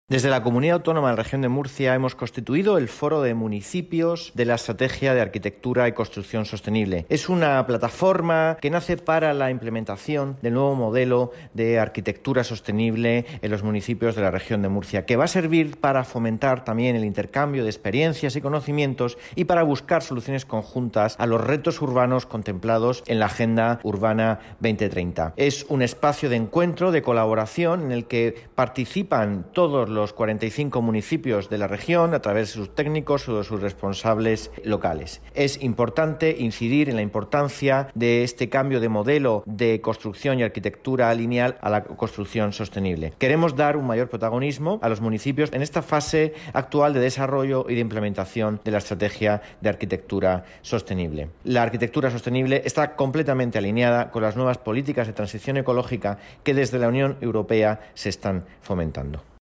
Desde la Comunidad Autónoma de la Región de Murcia hemos constituido el Foro de Municipios de la Estrategia de Arquitectura y Construcción Sostenible. Es una plataforma que nace para la implementación del nuevo modelo de arquitectura sostenible en los municipios de la Región de Murcia, que va a servir para fomentar también el intercambio de experiencias y conocimientos y para buscar soluciones conjuntas a los retos urbanos contemplados en la Agenda Urbana 2030. Es un espacio de encuentro, de colaboración, en el que participan todos los 45 municipios de la región a través de sus técnicos o de sus responsables locales. Es importante incidir en la importancia de este cambio de modelo de construcción y arquitectura lineal a la construcción sostenible. Queremos dar un mayor protagonismo a los municipios en esta fase actual de desarrollo y de implementación de la estrategia de arquitectura sostenible. La arquitectura sostenible está completamente alineada con las nuevas políticas de transición ecológica que desde la Unión Europea se están fomentando.